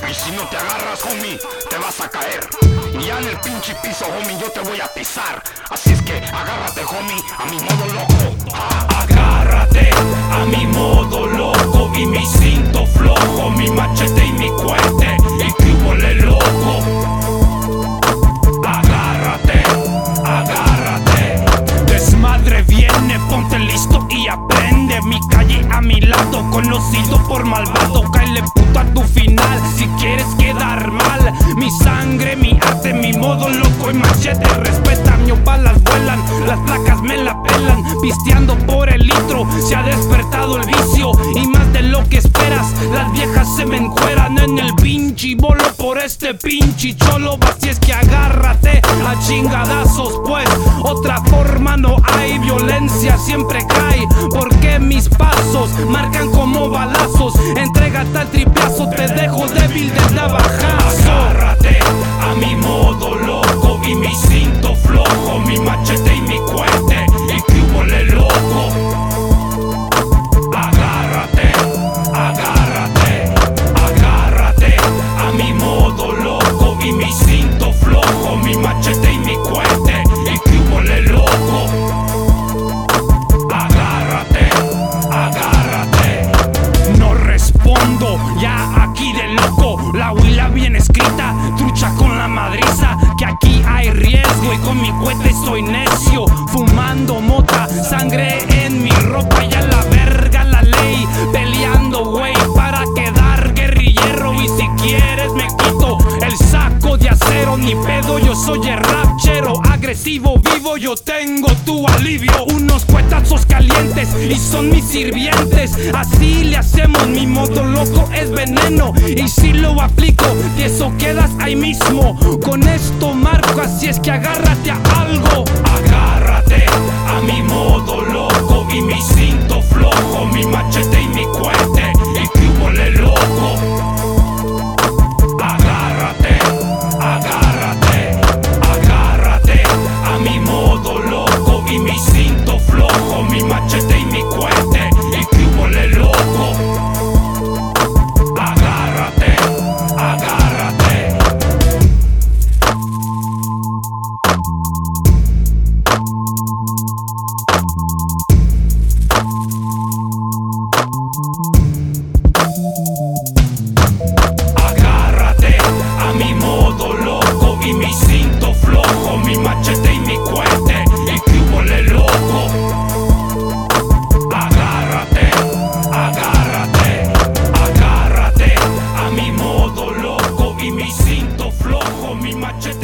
Y si no te agarras, homie, te vas a caer. Y ya en el pinche piso, homie, yo te voy a pisar. Así es que agárrate, homie, a mi modo loco. Agárrate a mi modo loco y mi cinto flojo, mi machete y mi cohete. Y que huele loco. Agárrate, agárrate. Desmadre viene, ponte listo y aprende. Mi calle a mi lado, conocido por malvado. Cáele puto a tu final si quieres quedar mal. Mi sangre, mi arte, mi modo loco y machete. Respeta, mi balas vuelan, las placas me la pelan. Pisteando por el litro, se ha despertado el vicio. Y más de lo que esperas, las viejas se me encueran en el pinche bolo por este pinche cholo. Así es que agárrate a chingadazos, pues otra forma no hay. Violencia siempre cae, porque mis pasos marcan como balazos. Entrégate al tripiazo, te dejo débil de navajazo. Agárrate a mi modo loco y mi cinto flojo, mi machete y mi cohete. Y que huele loco. Agárrate, agárrate, agárrate a mi modo loco y mi cinto flojo, mi machete y mi cohete. Y que huele loco. Agárrate, agárrate. No respondo ya aquí de loco. La huila bien escrita, trucha con la madriza. Que aquí hay riesgo y con mi cohete soy necio. Fumando mota, sangre en mi ropa. Y a la verga la ley, peleando güey para quedar guerrillero. Y si quieres me quito el saco de acero. Ni pedo, yo soy el rapchero. Agresivo, vivo, yo tengo tu alivio. Unos cuetazos calientes y son mis sirvientes. Así le hacemos, mi modo loco es veneno. Y si lo aplico, de eso quedas ahí mismo. Con esto marco, así es que agárrate a algo. Agárrate a mi modo loco y mi cinto flojo, mi machete y mi cohete. Y que huele loco. Agárrate, agárrate, agárrate a mi modo loco y mi cinto flojo, mi machete y mi cohete. Y que huele loco. Agárrate, agárrate. Agárrate a mi modo loco y mi cinto flojo, mi machete y mi cohete. Y que huele loco. Agárrate, agárrate, agárrate a mi modo loco y mi cinto flojo, mi machete.